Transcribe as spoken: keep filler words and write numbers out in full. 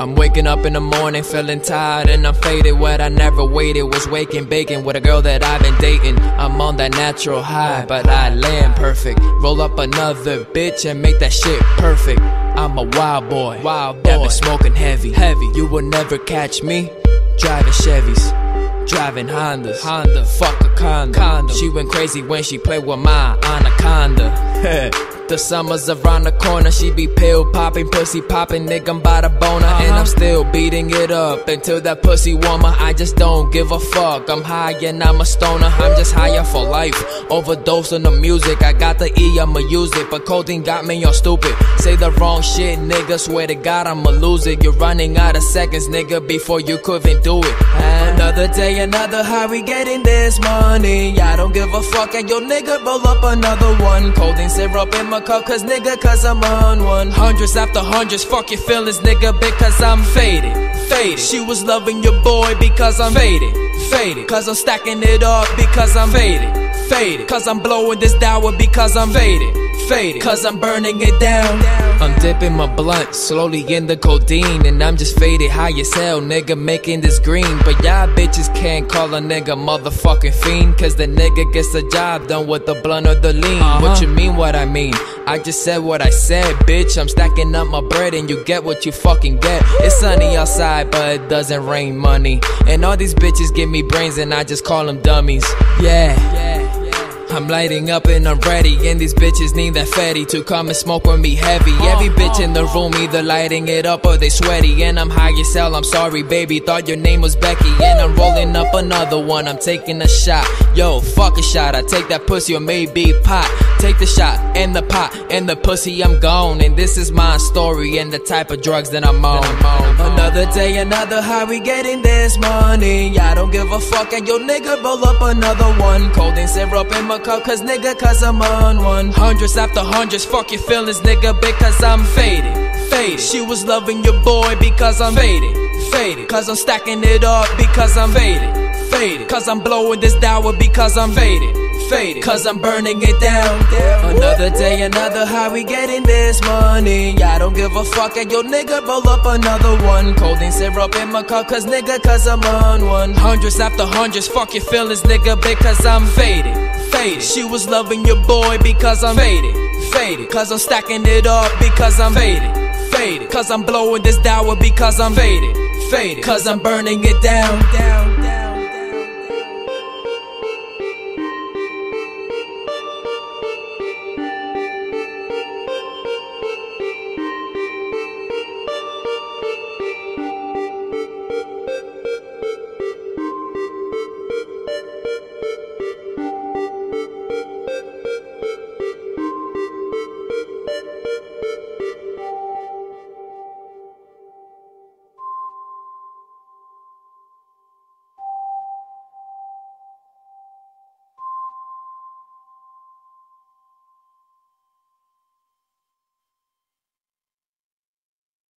I'm waking up in the morning feeling tired and I'm faded. What I never waited was waking bacon with a girl that I've been dating. I'm on that natural high, but I land perfect. Roll up another bitch and make that shit perfect. I'm a wild boy, wild boy. That been smoking heavy, heavy. You will never catch me driving Chevys, driving Hondas, Honda. Fuck a condo. condo. She went crazy when she played with my anaconda. The summer's around the corner, she be pill popping, pussy popping, nigga, I'm bout a boner. uh-huh. And I'm still beating it up until that pussy warmer. I just don't give a fuck, I'm high and I'm a stoner. I'm just higher for life, overdose on the music. I got the E, I'ma use it, but codeine got me all stupid. Say the wrong shit, nigga, swear to God I'ma lose it. You're running out of seconds, nigga, before you couldn't do it. Another day, another high, we getting this money. I don't give a fuck, and yo nigga, roll up another one. Codeine syrup in my cup, cause nigga, cause I'm on one. Hundreds after hundreds, fuck your feelings, nigga, because I'm faded, faded. She was loving your boy because I'm faded, faded. Cause I'm stacking it up because I'm faded, faded. Cause I'm blowing this dower because I'm faded, faded. Cause I'm burning it down. I'm dipping my blunt slowly in the codeine, and I'm just faded high as hell, nigga, making this green. But y'all bitches can't call a nigga motherfucking fiend, cause the nigga gets the job done with the blunt or the lean. uh-huh. What you mean what I mean? I just said what I said, bitch. I'm stacking up my bread and you get what you fucking get. It's sunny outside but it doesn't rain money, and all these bitches give me brains and I just call them dummies. Yeah, yeah. I'm lighting up and I'm ready, and these bitches need that fatty to come and smoke with me heavy. Every bitch in the room either lighting it up or they sweaty, and I'm high as hell, I'm sorry baby, thought your name was Becky. And I'm rolling up another one, I'm taking a shot. Yo, fuck a shot, I take that pussy or maybe pot. Take the shot and the pot and the pussy, I'm gone. And this is my story and the type of drugs that I'm on. Another day, another high, we getting this money. I don't give a fuck, and yo nigga, roll up another one. Codeine syrup in my cup, cause nigga, cause I'm on one. Hundreds after hundreds, fuck your feelings, nigga, because I'm faded, faded. She was loving your boy because I'm faded, faded. Cause I'm stacking it up because I'm faded, faded. Cause I'm blowing this dower because I'm faded, faded. Cause I'm burning it down. Another day, another high, we getting this money. I don't give a fuck, and yo nigga, roll up another one. Codeine syrup in my cup, cause nigga, cause I'm on one. Hundreds after hundreds, fuck your feelings, nigga, because I'm faded, faded. She was loving your boy because I'm faded, faded. Cause I'm stacking it up because I'm faded, faded. Cause I'm blowing this dower because I'm faded, faded. Cause I'm burning it down, down.